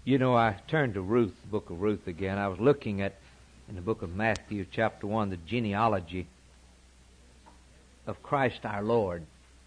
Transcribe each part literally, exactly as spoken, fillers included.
You know, I turned to Ruth, the book of Ruth again. I was looking at, in the book of Matthew, chapter one, the genealogy of Christ our Lord.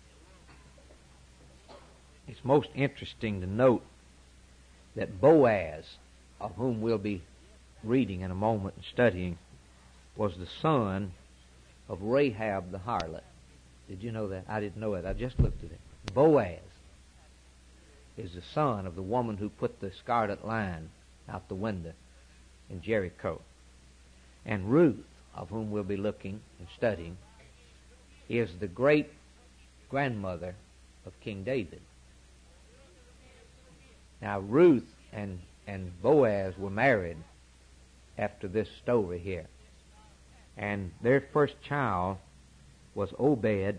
It's most interesting to note that Boaz, of whom we'll be reading in a moment and studying, was the son of Rahab the harlot. Did you know that? I didn't know it. I just looked at it. Boaz is the son of the woman who put the scarlet line out the window in Jericho. And Ruth, of whom we'll be looking and studying, is the great grandmother of King David. Now, Ruth and, and Boaz were married after this story here. And their first child was Obed,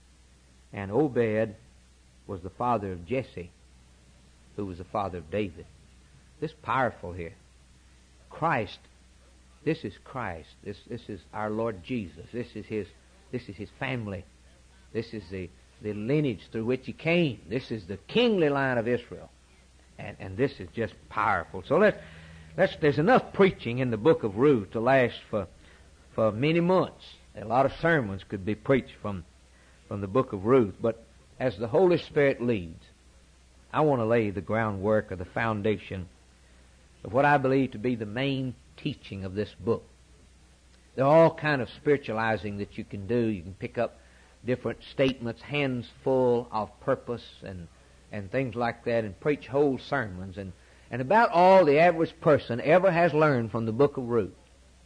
and Obed was the father of Jesse, who was the father of David. This is powerful here. Christ, this is Christ. This this is our Lord Jesus. This is his this is his family. This is the, the lineage through which he came. This is the kingly line of Israel. And and this is just powerful. So let's let's there's enough preaching in the book of Ruth to last for for many months. A lot of sermons could be preached from from the book of Ruth, but as the Holy Spirit leads, I want to lay the groundwork or the foundation of what I believe to be the main teaching of this book. There are all kind of spiritualizing that you can do. You can pick up different statements, hands full of purpose and and things like that, and preach whole sermons. And, and about all the average person ever has learned from the book of Ruth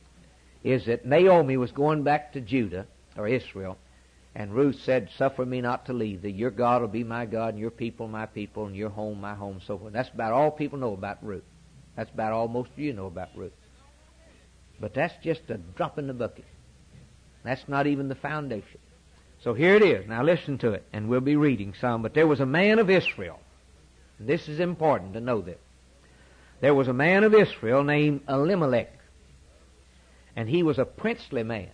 is that Naomi was going back to Judah, or Israel, and Ruth said, "Suffer me not to leave thee. Your God will be my God, and your people my people, and your home my home," so forth. That's about all people know about Ruth. That's about all most of you know about Ruth. But that's just a drop in the bucket. That's not even the foundation. So here it is. Now listen to it, and we'll be reading some. But there was a man of Israel. And this is important to know this. There was a man of Israel named Elimelech. And he was a princely man.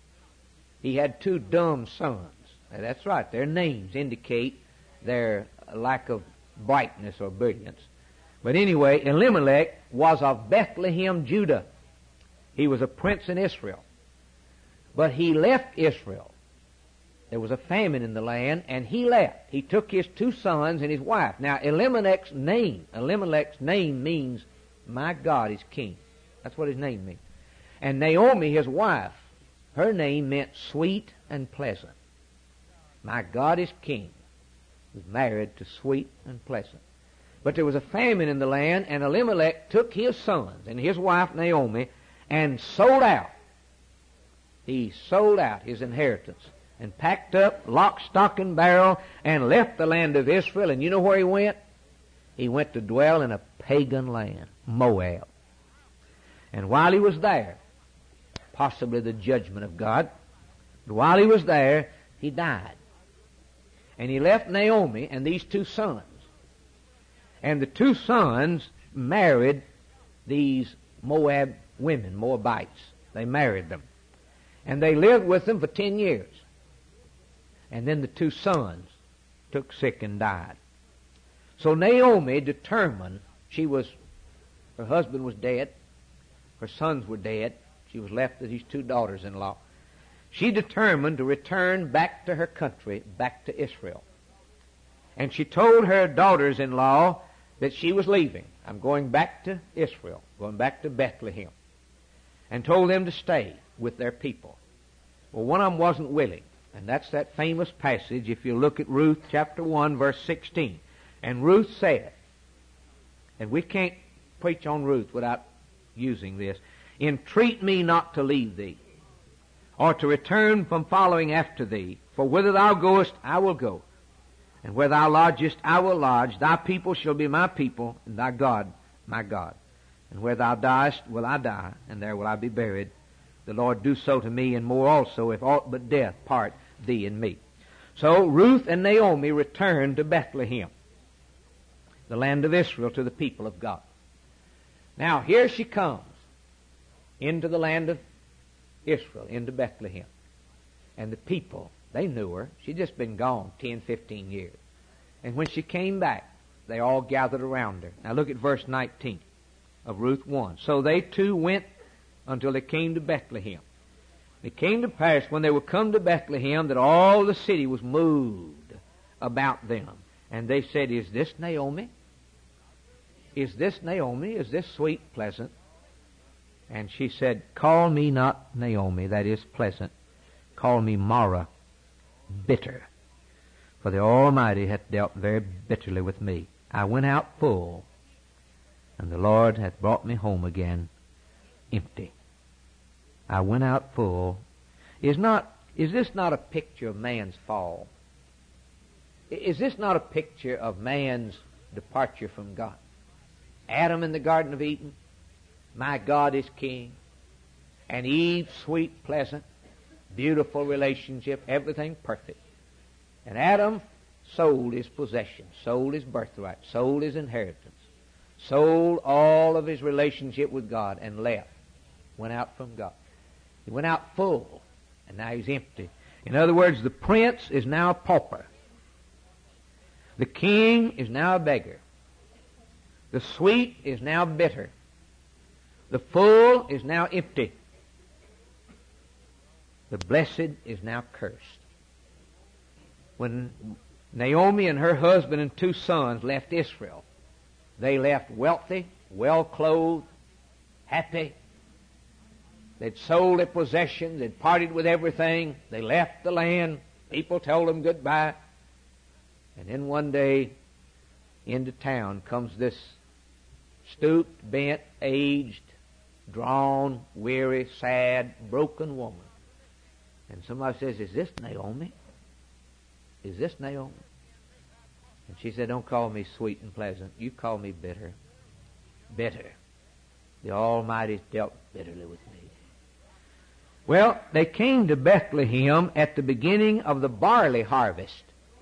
He had two dumb sons. Now, that's right. Their names indicate their lack of brightness or brilliance. But anyway, Elimelech was of Bethlehem, Judah. He was a prince in Israel. But he left Israel. There was a famine in the land, and he left. He took his two sons and his wife. Now, Elimelech's name, Elimelech's name means, "My God is king." That's what his name means. And Naomi, his wife, her name meant sweet and pleasant. My God is king. He was married to sweet and pleasant. But there was a famine in the land, and Elimelech took his sons and his wife Naomi and sold out. He sold out his inheritance and packed up lock, stock, and barrel and left the land of Israel. And you know where he went? He went to dwell in a pagan land, Moab. And while he was there, possibly the judgment of God, but while he was there, he died. And he left Naomi and these two sons. And the two sons married these Moab women, Moabites. They married them. And they lived with them for ten years. And then the two sons took sick and died. So Naomi determined, she was, her husband was dead, her sons were dead, she was left with these two daughters-in-law. She determined to return back to her country, back to Israel. And she told her daughters-in-law that she was leaving. I'm going back to Israel, going back to Bethlehem. And told them to stay with their people. Well, one of them wasn't willing. And that's that famous passage, if you look at Ruth chapter one, verse sixteen. And Ruth said, and we can't preach on Ruth without using this, "Entreat me not to leave thee, or to return from following after thee. For whither thou goest, I will go. And where thou lodgest, I will lodge. Thy people shall be my people, and thy God my God. And where thou diest, will I die, and there will I be buried. The Lord do so to me, and more also, if aught but death part thee and me." So Ruth and Naomi returned to Bethlehem, the land of Israel, to the people of God. Now here she comes into the land of Israel, into Bethlehem. And the people, they knew her. She'd just been gone ten, fifteen years. And when she came back, they all gathered around her. Now look at verse nineteen of Ruth one. So they two went until they came to Bethlehem. It came to pass when they were come to Bethlehem that all the city was moved about them. And they said, Is this Naomi? Is this Naomi? Is this sweet, pleasant? And she said, Call me not Naomi, that is pleasant. Call me Mara, bitter. For the Almighty hath dealt very bitterly with me. I went out full, and the Lord hath brought me home again empty. I went out full. Is not, is this not a picture of man's fall? Is this not a picture of man's departure from God? Adam in the Garden of Eden, my God is King. And Eve, sweet, pleasant, beautiful relationship, everything perfect. And Adam sold his possession, sold his birthright, sold his inheritance, sold all of his relationship with God and left, went out from God. He went out full, and now he's empty. In other words, the prince is now a pauper. The king is now a beggar. The sweet is now bitter. The full is now empty. The blessed is now cursed. When Naomi and her husband and two sons left Israel, they left wealthy, well-clothed, happy. They'd sold their possessions. They'd parted with everything. They left the land. People told them goodbye. And then one day, into town comes this stooped, bent, aged, drawn, weary, sad, broken woman. And somebody says, Is this Naomi? Is this Naomi? And she said, Don't call me sweet and pleasant. You call me bitter. Bitter. The Almighty's dealt bitterly with me. Well, they came to Bethlehem at the beginning of the barley harvest.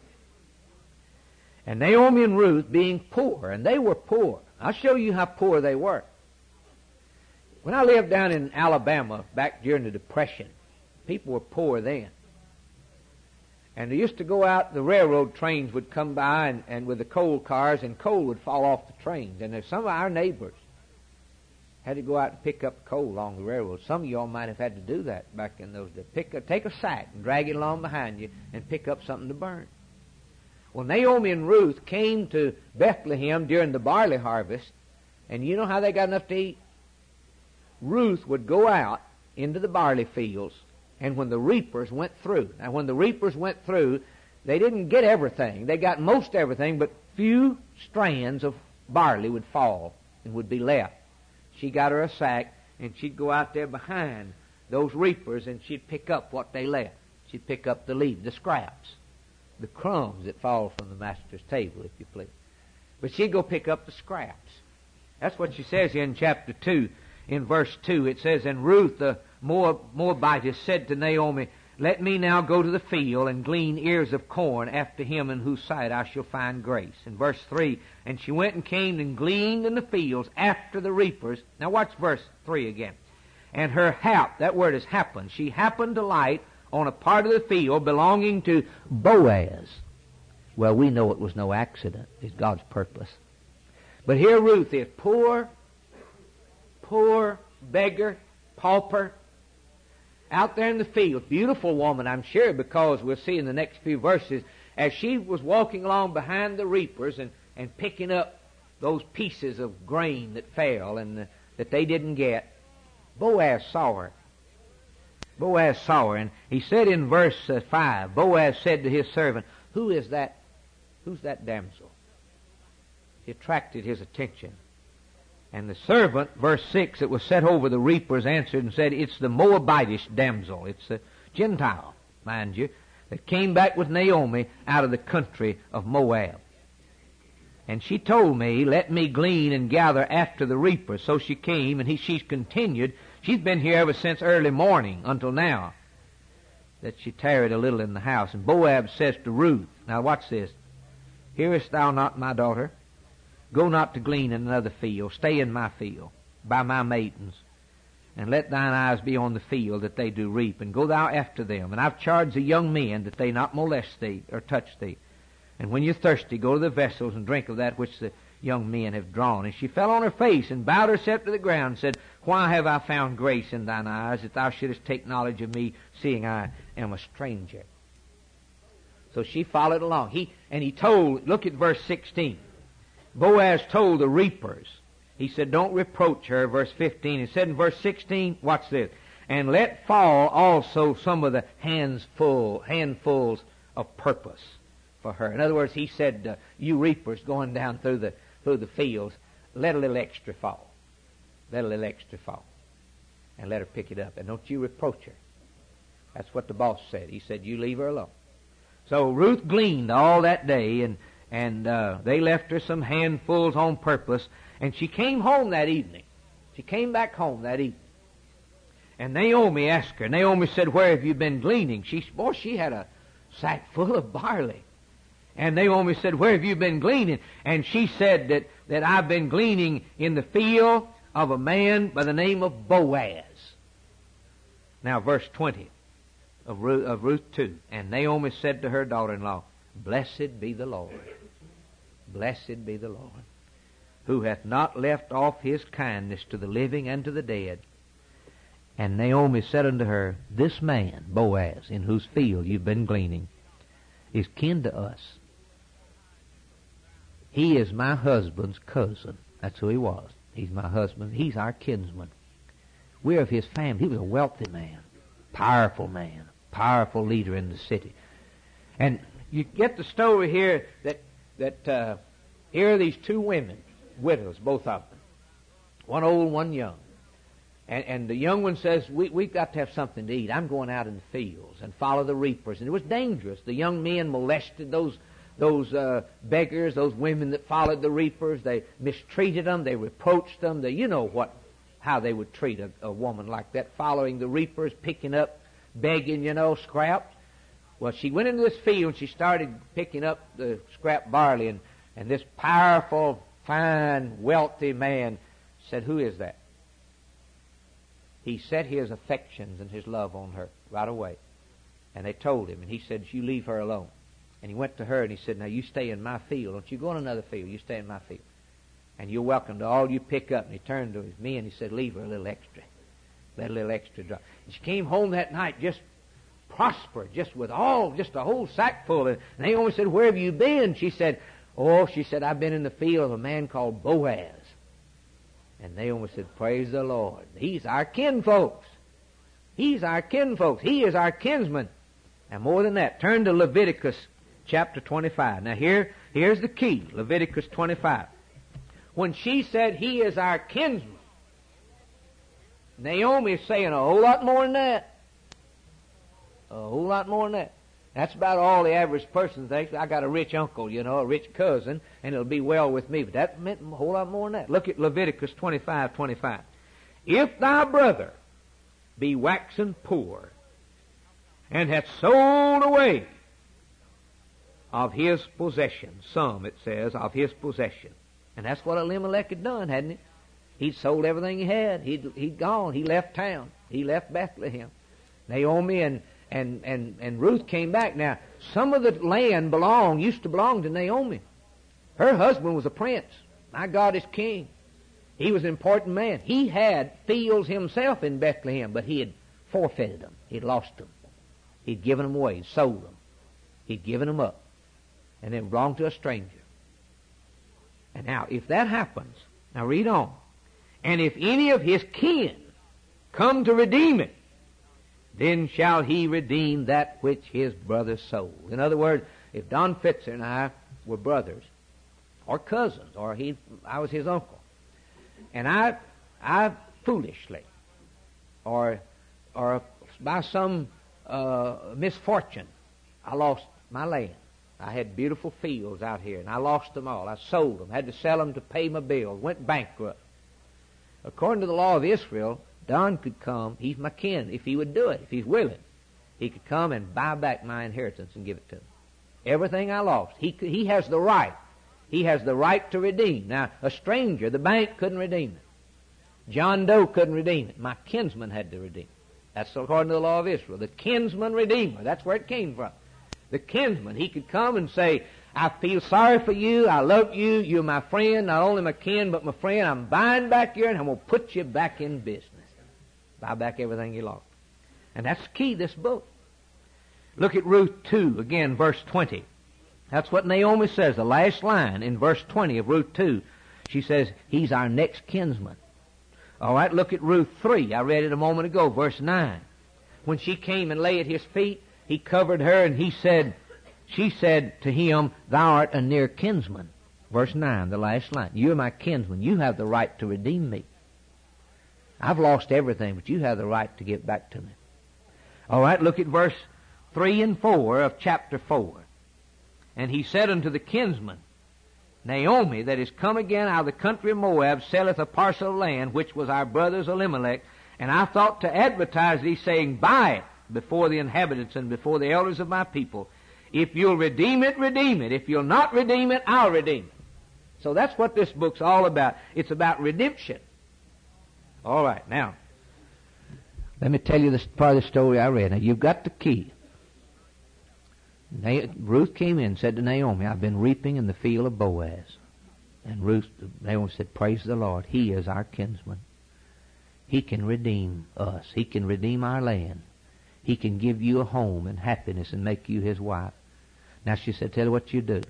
And Naomi and Ruth being poor, and they were poor. I'll show you how poor they were. When I lived down in Alabama back during the Depression, people were poor then. And they used to go out, the railroad trains would come by and, and with the coal cars, and coal would fall off the trains. And there's some of our neighbors had to go out and pick up coal along the railroad. Some of y'all might have had to do that back in those days. Pick a, take a sack and drag it along behind you and pick up something to burn. Well, Naomi and Ruth came to Bethlehem during the barley harvest, and you know how they got enough to eat? Ruth would go out into the barley fields, and when the reapers went through, now when the reapers went through, they didn't get everything. They got most everything, but few strands of barley would fall and would be left. She got her a sack, and she'd go out there behind those reapers, and she'd pick up what they left. She'd pick up the leaves, the scraps, the crumbs that fall from the master's table, if you please. But she'd go pick up the scraps. That's what she says in chapter two. In verse two, it says, And Ruth the Moabitess said to Naomi, Let me now go to the field and glean ears of corn after him in whose sight I shall find grace. In verse three, And she went and came and gleaned in the fields after the reapers. Now watch verse three again. And her hap, that word is happened, she happened to light on a part of the field belonging to Boaz. Well, we know it was no accident. It's God's purpose. But here Ruth is poor, poor, beggar, pauper, out there in the field. Beautiful woman, I'm sure, because we'll see in the next few verses, as she was walking along behind the reapers and, and picking up those pieces of grain that fell and the, that they didn't get, Boaz saw her. Boaz saw her, and he said in verse uh, five, Boaz said to his servant, Who is that? Who's that damsel? He attracted his attention. And the servant, verse six, that was set over the reapers, answered and said, It's the Moabitish damsel. It's a Gentile, mind you, that came back with Naomi out of the country of Moab. And she told me, Let me glean and gather after the reapers. So she came, and he, she's continued. She's been here ever since early morning until now, that she tarried a little in the house. And Boaz says to Ruth, now watch this, Hearest thou not, my daughter? Go not to glean in another field. Stay in my field, by my maidens. And let thine eyes be on the field that they do reap. And go thou after them. And I've charged the young men that they not molest thee or touch thee. And when you're thirsty, go to the vessels and drink of that which the young men have drawn. And she fell on her face and bowed herself to the ground and said, Why have I found grace in thine eyes, that thou shouldest take knowledge of me, seeing I am a stranger? So she followed along. He and he told, look at verse sixteen. Boaz told the reapers, he said, don't reproach her, verse fifteen. He said in verse sixteen, watch this, and let fall also some of the hands full, handfuls of purpose for her. In other words, he said, uh, you reapers going down through the through the fields, let a little extra fall. Let a little extra fall. And let her pick it up. And don't you reproach her. That's what the boss said. He said, you leave her alone. So Ruth gleaned all that day, and, and uh, they left her some handfuls on purpose, and she came home that evening. She came back home that evening. And Naomi asked her. Naomi said, where have you been gleaning? She, boy, she had a sack full of barley. And Naomi said, where have you been gleaning? And she said that, that I've been gleaning in the field of a man by the name of Boaz. Now, verse twenty of Ruth, of Ruth two. And Naomi said to her daughter-in-law, Blessed be the Lord. Blessed be the Lord, who hath not left off his kindness to the living and to the dead. And Naomi said unto her, This man, Boaz, in whose field you've been gleaning, is kin to us. He is my husband's cousin. That's who he was. He's my husband. He's our kinsman. We're of his family. He was a wealthy man, powerful man, powerful leader in the city. And you get the story here that that uh, here are these two women, widows, both of them, one old, one young. And, and the young one says, we, we've got to have something to eat. I'm going out in the fields and follow the reapers. And it was dangerous. The young men molested those those uh, beggars, those women that followed the reapers. They mistreated them. They reproached them. They, you know what, how they would treat a, a woman like that, following the reapers, picking up, begging, you know, scraps. Well, she went into this field and she started picking up the scrap barley. And, and this powerful, fine, wealthy man said, Who is that? He set his affections and his love on her right away. And they told him, and he said, You leave her alone. And he went to her and he said, Now you stay in my field. Don't you go in another field. You stay in my field. And you're welcome to all you pick up. And he turned to his men and he said, Leave her a little extra. Let a little extra drop. And she came home that night just prospered, just with all, just a whole sack full. And Naomi said, Where have you been? She said, Oh, she said, I've been in the field of a man called Boaz. And Naomi said, Praise the Lord. He's our kinfolks. He's our kinfolks. He is our kinsman. And more than that, turn to Leviticus chapter twenty-five. Now here, here's the key. Leviticus twenty-five. When she said, He is our kinsman, Naomi is saying a whole lot more than that. A whole lot more than that. That's about all the average person thinks. I got a rich uncle, you know, a rich cousin, and it'll be well with me. But that meant a whole lot more than that. Look at Leviticus twenty-five twenty-five. If thy brother be waxen poor, and hath sold away of his possession, some, it says, of his possession. And that's what Elimelech had done, hadn't he? He'd sold everything he had. He'd, he'd gone. He left town. He left Bethlehem. Naomi and And, and, and Ruth came back. Now, some of the land belonged, used to belong to Naomi. Her husband was a prince. My God is king. He was an important man. He had fields himself in Bethlehem, but he had forfeited them. He'd lost them. He'd given them away, sold them. He'd given them up. And they belonged to a stranger. And now, if that happens, now read on. And if any of his kin come to redeem it, then shall he redeem that which his brother sold. In other words, if Don Fitzer and I were brothers, or cousins, or he, I was his uncle, and I, I foolishly, or, or by some uh, misfortune, I lost my land. I had beautiful fields out here, and I lost them all. I sold them, had to sell them to pay my bills, went bankrupt. According to the law of Israel, Don could come, he's my kin, if he would do it, if he's willing. He could come and buy back my inheritance and give it to me. Everything I lost. He could, he has the right. He has the right to redeem. Now, a stranger, the bank couldn't redeem it. John Doe couldn't redeem it. My kinsman had to redeem it. That's according to the law of Israel. The kinsman redeemer. That's where it came from. The kinsman, he could come and say, I feel sorry for you. I love you. You're my friend, not only my kin, but my friend. I'm buying back you, and I'm going to put you back in business. Buy back everything you lost. And that's the key to this book. Look at Ruth two, again, verse twenty. That's what Naomi says, the last line in verse twenty of Ruth two. She says, he's our next kinsman. All right, look at Ruth three. I read it a moment ago, verse nine. When she came and lay at his feet, he covered her, and he said, she said to him, thou art a near kinsman. Verse nine, the last line. You're my kinsman. You have the right to redeem me. I've lost everything, but you have the right to get back to me. All right, look at verse three and four of chapter four. And he said unto the kinsman, Naomi, that is come again out of the country of Moab, selleth a parcel of land, which was our brother's Elimelech. And I thought to advertise thee, saying, buy it before the inhabitants and before the elders of my people. If you'll redeem it, redeem it. If you'll not redeem it, I'll redeem it. So that's what this book's all about. It's about redemption. All right, now, let me tell you this part of the story I read. Now, you've got the key. Na- Ruth came in and said to Naomi, I've been reaping in the field of Boaz. And Ruth, Naomi said, praise the Lord. He is our kinsman. He can redeem us. He can redeem our land. He can give you a home and happiness and make you his wife. Now she said, tell her what you do.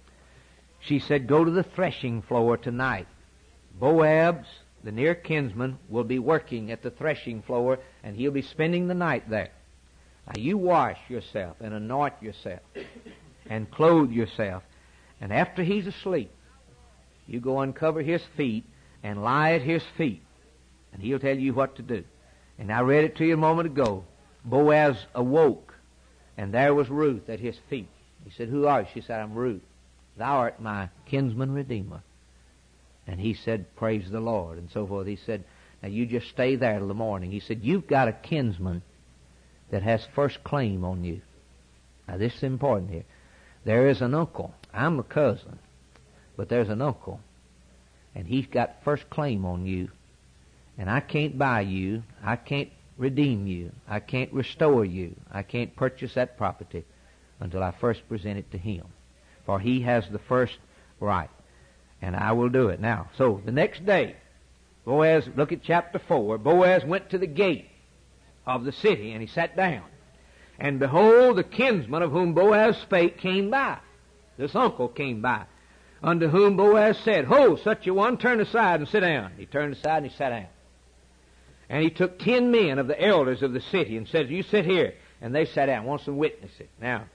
She said, go to the threshing floor tonight. Boaz, the near kinsman, will be working at the threshing floor, and he'll be spending the night there. Now you wash yourself and anoint yourself and clothe yourself. And after he's asleep, you go uncover his feet and lie at his feet. And he'll tell you what to do. And I read it to you a moment ago. Boaz awoke, and there was Ruth at his feet. He said, who are you? She said, I'm Ruth. Thou art my kinsman redeemer. And he said, praise the Lord, and so forth. He said, now you just stay there till the morning. He said, you've got a kinsman that has first claim on you. Now this is important here. There is an uncle. I'm a cousin, but there's an uncle, and he's got first claim on you. And I can't buy you. I can't redeem you. I can't restore you. I can't purchase that property until I first present it to him. For he has the first right. And I will do it. Now, so the next day, Boaz, look at chapter four, Boaz went to the gate of the city, and he sat down. And behold, the kinsman of whom Boaz spake came by. This uncle came by, unto whom Boaz said, ho, such a one, turn aside and sit down. He turned aside and he sat down. And he took ten men of the elders of the city and said, you sit here. And they sat down. Want some witnesses. Now,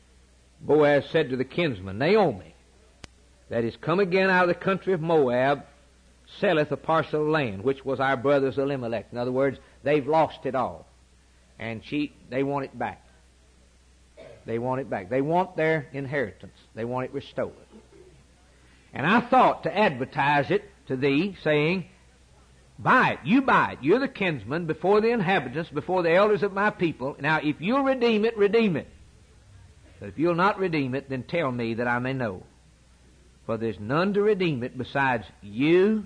Boaz said to the kinsman, Naomi, that is come again out of the country of Moab, selleth a parcel of land, which was our brother's Elimelech. In other words, they've lost it all. And she, they want it back. They want it back. They want their inheritance. They want it restored. And I thought to advertise it to thee, saying, buy it. You buy it. You're the kinsman before the inhabitants, before the elders of my people. Now, if you'll redeem it, redeem it. But if you'll not redeem it, then tell me that I may know. For there's none to redeem it besides you,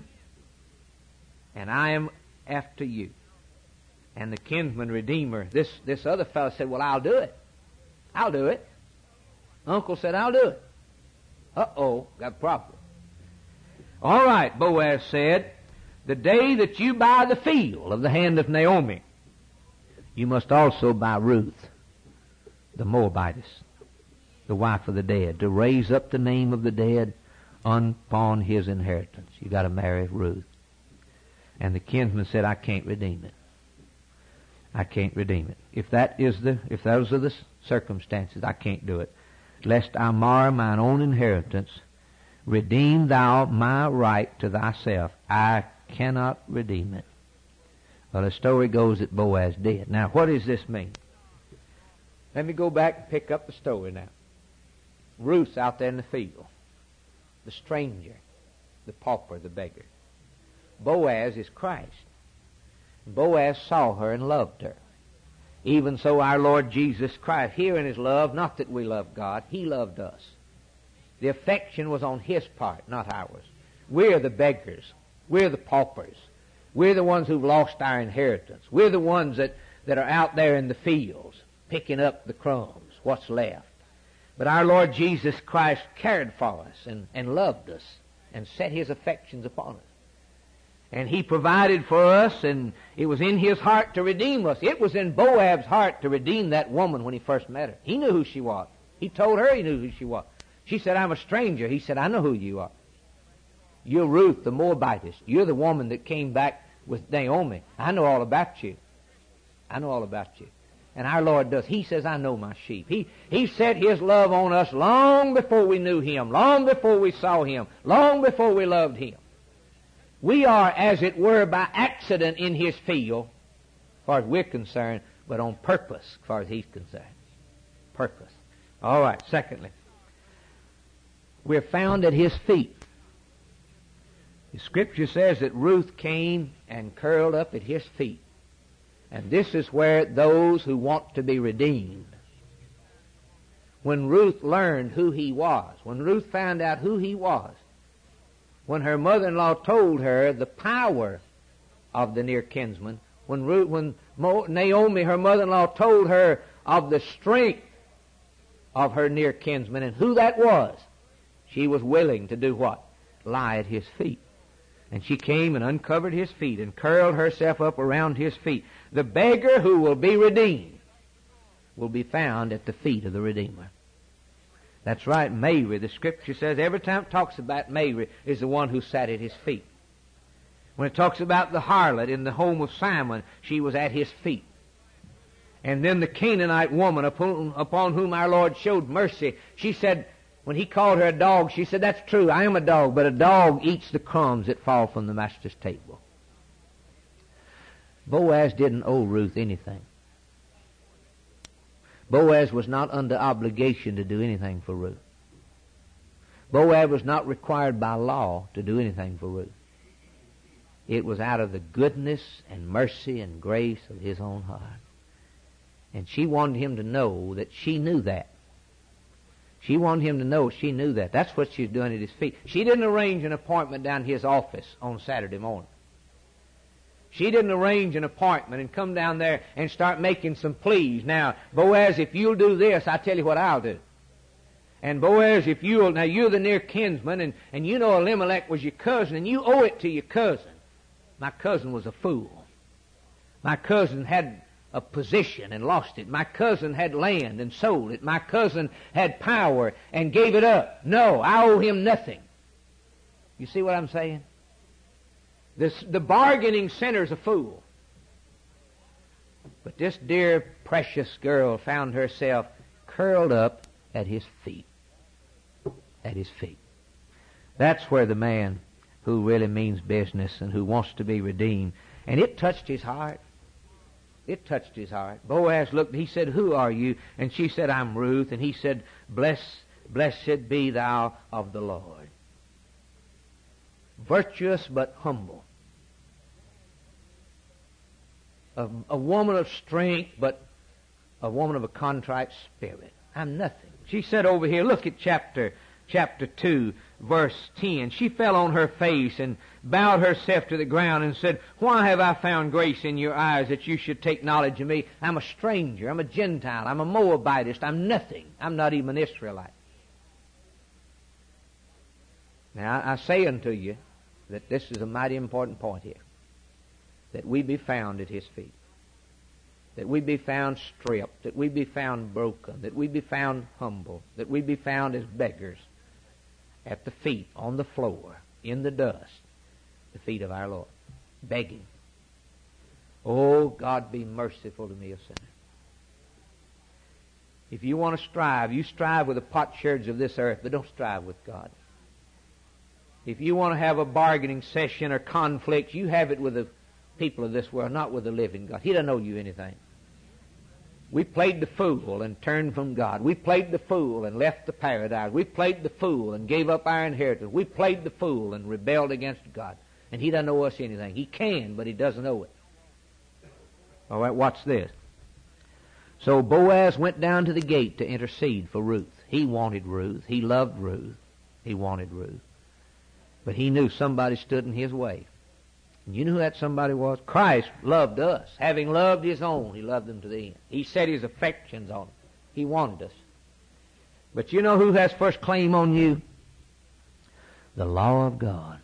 and I am after you. And the kinsman redeemer, this, this other fellow said, well, I'll do it. I'll do it. Uncle said, I'll do it. Uh-oh, got a problem. All right, Boaz said, the day that you buy the field of the hand of Naomi, you must also buy Ruth, the Moabitess, the wife of the dead, to raise up the name of the dead upon his inheritance. You got to marry Ruth. And the kinsman said, I can't redeem it. I can't redeem it. If that is the, if those are the circumstances, I can't do it. Lest I mar mine own inheritance, redeem thou my right to thyself. I cannot redeem it. Well, the story goes that Boaz did. Now, what does this mean? Let me go back and pick up the story now. Ruth's out there in the field. The stranger, the pauper, the beggar. Boaz is Christ. Boaz saw her and loved her. Even so our Lord Jesus Christ, here in his love, not that we love God, he loved us. The affection was on his part, not ours. We're the beggars. We're the paupers. We're the ones who've lost our inheritance. We're the ones that, that are out there in the fields, picking up the crumbs, what's left. But our Lord Jesus Christ cared for us and, and loved us and set His affections upon us. And He provided for us, and it was in His heart to redeem us. It was in Boaz's heart to redeem that woman when he first met her. He knew who she was. He told her he knew who she was. She said, I'm a stranger. He said, I know who you are. You're Ruth the Moabitess. You're the woman that came back with Naomi. I know all about you. I know all about you. And our Lord does. He says, I know my sheep. He, he set His love on us long before we knew Him, long before we saw Him, long before we loved Him. We are, as it were, by accident in His field, as far as we're concerned, but on purpose, as far as He's concerned. Purpose. All right, secondly, we're found at His feet. The Scripture says that Ruth came and curled up at His feet. And this is where those who want to be redeemed, when Ruth learned who He was, when Ruth found out who He was, when her mother-in-law told her the power of the near kinsman, when Ruth, when Naomi, her mother-in-law, told her of the strength of her near kinsman and who that was, she was willing to do what? Lie at His feet. And she came and uncovered His feet and curled herself up around His feet. The beggar who will be redeemed will be found at the feet of the Redeemer. That's right, Mary. The Scripture says every time it talks about Mary is the one who sat at His feet. When it talks about the harlot in the home of Simon, she was at His feet. And then the Canaanite woman upon, upon whom our Lord showed mercy, she said, when He called her a dog, she said, that's true, I am a dog, but a dog eats the crumbs that fall from the master's table. Boaz didn't owe Ruth anything. Boaz was not under obligation to do anything for Ruth. Boaz was not required by law to do anything for Ruth. It was out of the goodness and mercy and grace of His own heart. And she wanted him to know that she knew that. She wanted him to know she knew that. That's what she's doing at His feet. She didn't arrange an appointment down His office on Saturday morning. She didn't arrange an appointment and come down there and start making some pleas. Now, Boaz, if you'll do this, I tell you what I'll do. And Boaz, if you'll, now you're the near kinsman, and, and you know Elimelech was your cousin, and you owe it to your cousin. My cousin was a fool. My cousin had a position and lost it. My cousin had land and sold it. My cousin had power and gave it up. No, I owe him nothing. You see what I'm saying? This, the bargaining sinner's a fool. But this dear, precious girl found herself curled up at His feet. At His feet. That's where the man who really means business and who wants to be redeemed, and it touched his heart. It touched his heart. Boaz looked, he said, who are you? And she said, I'm Ruth. And he said, Bless, blessed be thou of the Lord. Virtuous but humble. A, a woman of strength, but a woman of a contrite spirit. I'm nothing. She said over here, look at chapter chapter two, verse ten. She fell on her face and bowed herself to the ground and said, why have I found grace in your eyes that you should take knowledge of me? I'm a stranger. I'm a Gentile. I'm a Moabitist. I'm nothing. I'm not even an Israelite. Now, I say unto you that this is a mighty important point here. That we be found at His feet. That we be found stripped. That we be found broken. That we be found humble. That we be found as beggars at the feet, on the floor, in the dust, the feet of our Lord, begging. Oh, God, be merciful to me, a sinner. If you want to strive, you strive with the potsherds of this earth, but don't strive with God. If you want to have a bargaining session or conflict, you have it with the people of this world, not with the living God. He doesn't owe you anything. We played the fool and turned from God. We played the fool and left the paradise. We played the fool and gave up our inheritance. We played the fool and rebelled against God. And He doesn't owe us anything. He can, but He doesn't owe it. All right, watch this. So Boaz went down to the gate to intercede for Ruth. He wanted Ruth. He loved Ruth. He wanted Ruth. But he knew somebody stood in his way. And you know who that somebody was? Christ loved us. Having loved His own, He loved them to the end. He set His affections on them. He wanted us. But you know who has first claim on you? The law of God.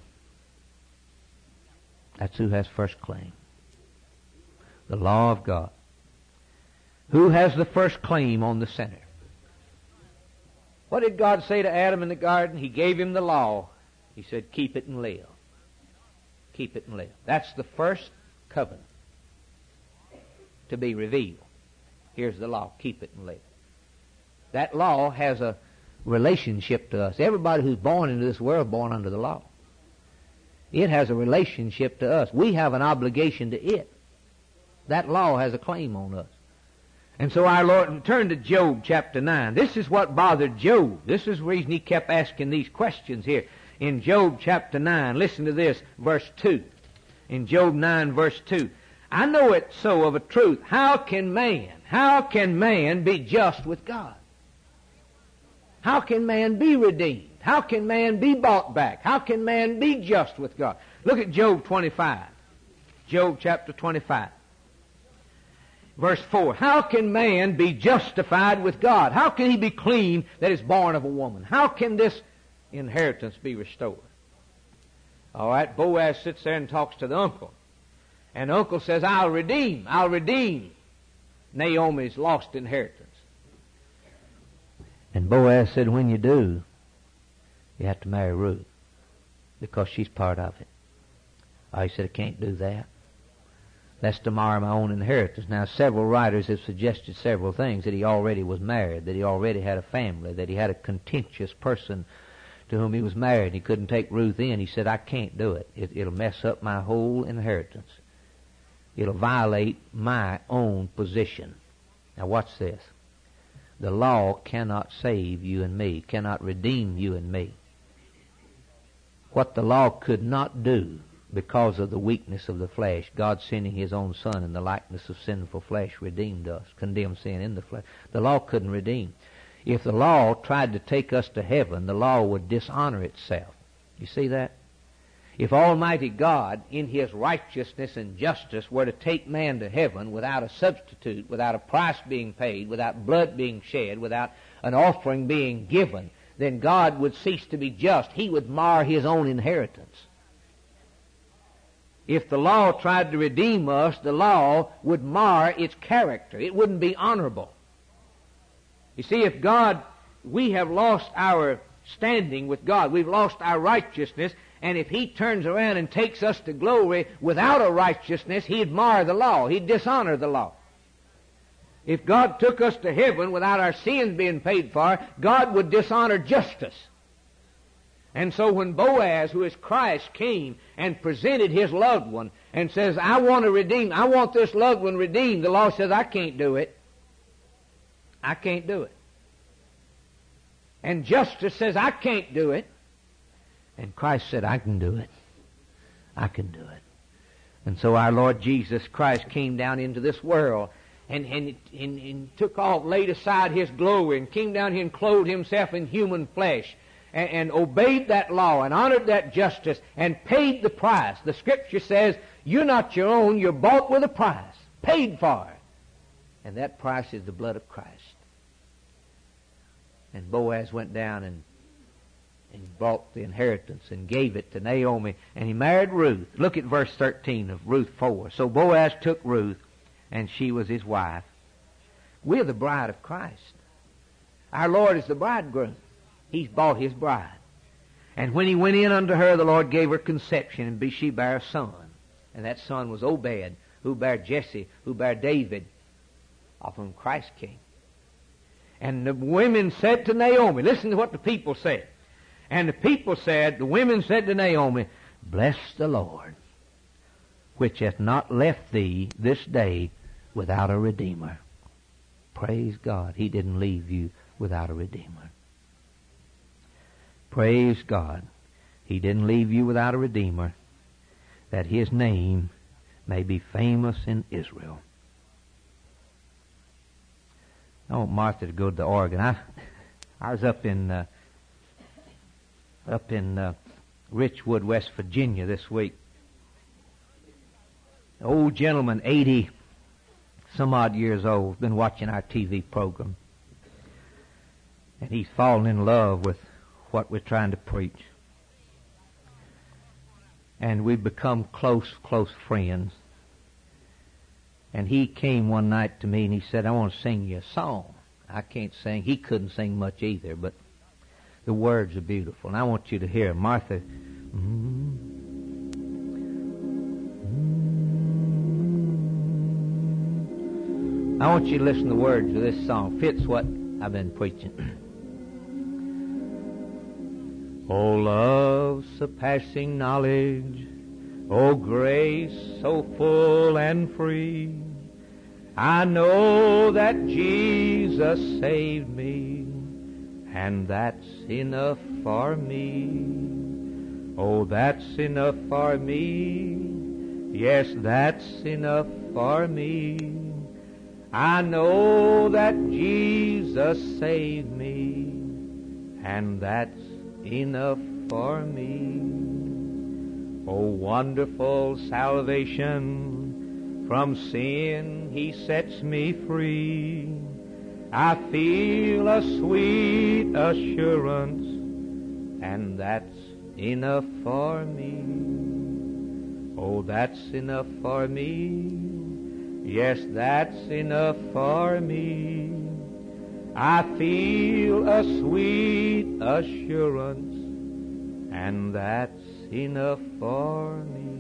That's who has first claim. The law of God. Who has the first claim on the sinner? What did God say to Adam in the garden? He gave him the law. He said, keep it and live. Keep it and live. That's the first covenant to be revealed. Here's the law. Keep it and live. That law has a relationship to us. Everybody who's born into this world is born under the law. It has a relationship to us. We have an obligation to it. That law has a claim on us. And so our Lord, turn to Job chapter nine. This is what bothered Job. This is the reason he kept asking these questions here. In Job chapter nine, listen to this, verse two. In Job nine, verse two. I know it so of a truth. How can man, how can man be just with God? How can man be redeemed? How can man be bought back? How can man be just with God? Look at Job twenty-five. Job chapter twenty-five. Verse four. How can man be justified with God? How can he be clean that is born of a woman? How can this inheritance be restored? All right, Boaz sits there and talks to the uncle. And the uncle says, I'll redeem, I'll redeem Naomi's lost inheritance. And Boaz said, when you do, you have to marry Ruth, because she's part of it. Oh, he said, I can't do that. That's to mar my own inheritance. Now, several writers have suggested several things, that he already was married, that he already had a family, that he had a contentious person to whom he was married. He couldn't take Ruth in. He said, I can't do it. it. It'll mess up my whole inheritance. It'll violate my own position. Now, watch this. The law cannot save you and me, cannot redeem you and me. What the law could not do, because of the weakness of the flesh, God sending His own Son in the likeness of sinful flesh redeemed us, condemned sin in the flesh. The law couldn't redeem. If the law tried to take us to heaven, the law would dishonor itself. You see that? If Almighty God, in His righteousness and justice, were to take man to heaven without a substitute, without a price being paid, without blood being shed, without an offering being given, then God would cease to be just. He would mar His own inheritance. If the law tried to redeem us, the law would mar its character. It wouldn't be honorable. You see, if God, we have lost our standing with God, we've lost our righteousness, and if He turns around and takes us to glory without a righteousness, He'd mar the law. He'd dishonor the law. If God took us to heaven without our sins being paid for, God would dishonor justice. And so when Boaz, who is Christ, came and presented his loved one and says, I want to redeem, I want this loved one redeemed, the law says, I can't do it. I can't do it. And justice says, I can't do it. And Christ said, I can do it. I can do it. And so our Lord Jesus Christ came down into this world and, and, and, and took off, laid aside His glory, and came down here and clothed Himself in human flesh, and, and obeyed that law and honored that justice and paid the price. The Scripture says, you're not your own, you're bought with a price, paid for. And that price is the blood of Christ. And Boaz went down and and brought the inheritance and gave it to Naomi, and he married Ruth. Look at verse thirteen of Ruth four. So Boaz took Ruth, and she was his wife. We're the bride of Christ. Our Lord is the bridegroom. He's bought His bride. And when He went in unto her, the Lord gave her conception, and she bare a son. And that son was Obed, who bare Jesse, who bare David, of whom Christ came. And the women said to Naomi, listen to what the people said. And the people said, the women said to Naomi, bless the Lord, which hath not left thee this day without a redeemer. Praise God, He didn't leave you without a redeemer. Praise God, He didn't leave you without a redeemer, that His name may be famous in Israel. I want Martha to go to the organ. I, I was up in uh, up in uh, Richwood, West Virginia this week. An old gentleman, eighty some odd years old, been watching our T V program. And he's fallen in love with what we're trying to preach. And we've become close, close friends. And he came one night to me and he said, I want to sing you a song. I can't sing. He couldn't sing much either, but the words are beautiful. And I want you to hear Martha. Mm-hmm. I want you to listen to the words of this song. Fits what I've been preaching. O love surpassing knowledge, O grace so full and free, I know that Jesus saved me, and that's enough for me. Oh, that's enough for me. Yes, that's enough for me. I know that Jesus saved me, and that's enough for me. Oh, wonderful salvation, from sin He sets me free. I feel a sweet assurance, and that's enough for me. Oh, that's enough for me. Yes, that's enough for me. I feel a sweet assurance, and that's enough for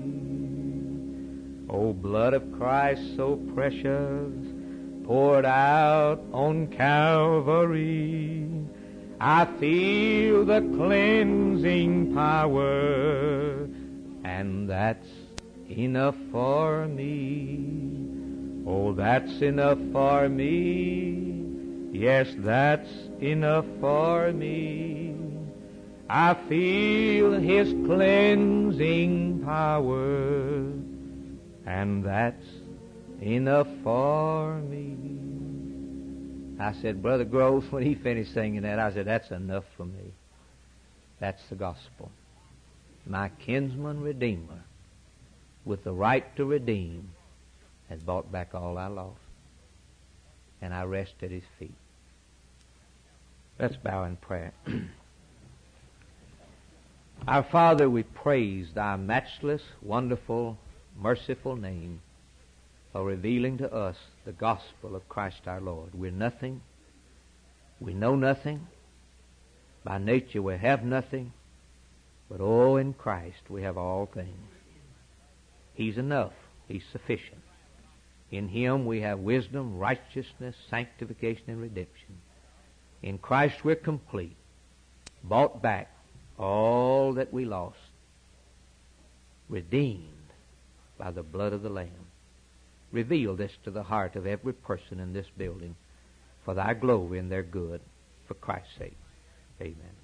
me. Oh, blood of Christ so precious, poured out on Calvary, I feel the cleansing power, and that's enough for me. Oh, that's enough for me. Yes, that's enough for me. I feel His cleansing power, and that's enough for me. I said, Brother Groves, when he finished singing that, I said, that's enough for me. That's the gospel. My kinsman redeemer, with the right to redeem, has bought back all I lost. And I rest at His feet. Let's bow in prayer. Our Father, we praise Thy matchless, wonderful, merciful name for revealing to us the gospel of Christ our Lord. We're nothing. We know nothing. By nature we have nothing. But oh, in Christ we have all things. He's enough. He's sufficient. In Him we have wisdom, righteousness, sanctification, and redemption. In Christ we're complete, bought back all that we lost, redeemed by the blood of the Lamb. Reveal this to the heart of every person in this building for Thy glory and their good, for Christ's sake. Amen.